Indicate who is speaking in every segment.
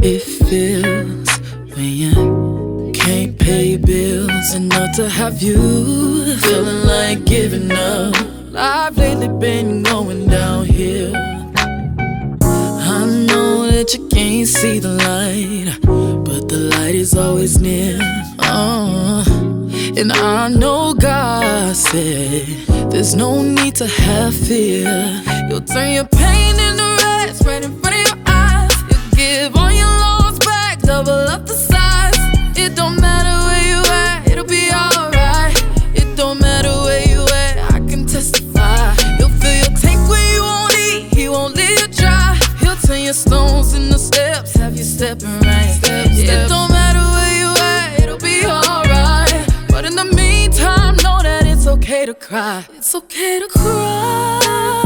Speaker 1: it feels when you can't pay bills enough to have you feeling like giving up. Life lately been going downhill. I know that you can't see the light, but the light is always near. And I know God said there's no need to have fear. You'll turn your pain into rest right in front of your eyes. You'll give all your loans back, double up the size. It don't matter where you at, it'll be alright. It don't matter where you at, I can testify. You'll fill your tank when you won't eat, he won't leave you dry. He'll turn your stones into steps, have you stepping right. It don't matter where you at, it'll be alright. But in the meantime, know that it's okay to cry. It's okay to cry,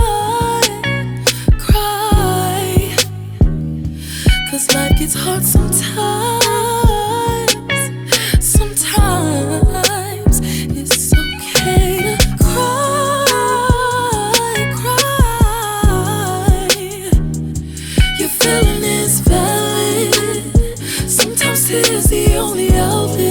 Speaker 1: cry. 'Cause life gets hard sometimes. Sometimes it's okay to cry, cry. Your feeling is valid. Sometimes tears the only outlet.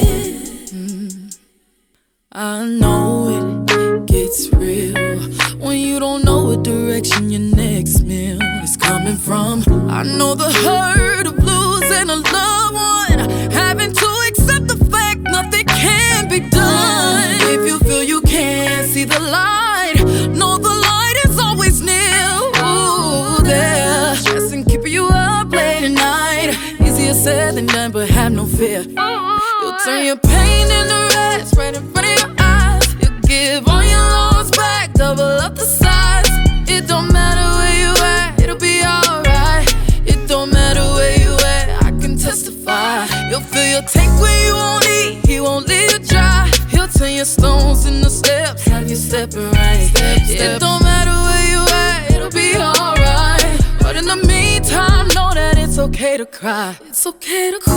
Speaker 1: I know it gets real when you don't know what direction your next meal is coming from. I know the hurt of losing a loved one, having to accept the fact nothing can be done. If you feel you can't see the light, know the light is always near. Ooh, there, stressing keeping you up late at night. Easier said than done, but have no fear. You'll turn your pain into rest right in front of your eyes. You'll give all your loans back, double up the size. It don't matter where you at, it'll be alright. It don't matter where you at, I can testify. You'll fill your tank when you won't eat, he won't leave you dry. He'll turn your stones into steps, have you stepping right. It don't matter where you at, it'll be alright. But in the meantime, know that it's okay to cry. It's okay to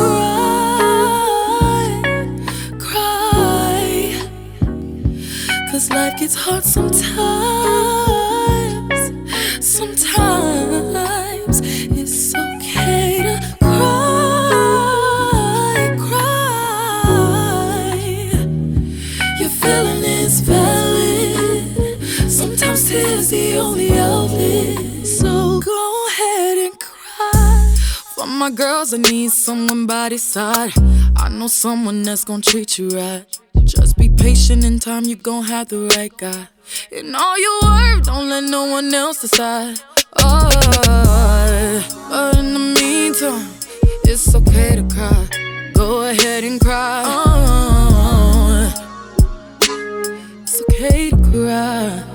Speaker 1: cry, cry. 'Cause life gets hard sometimes. Sometimes it's okay to cry, cry. Your feeling is valid. Sometimes tears the only outlet. So go ahead and cry. For my girls, I need someone by their side. I know someone that's gonna treat you right. Just be patient, in time you gon' have the right guy. In all your work, don't let no one else decide. Oh, but in the meantime, it's okay to cry. Go ahead and cry. Oh, it's okay to cry.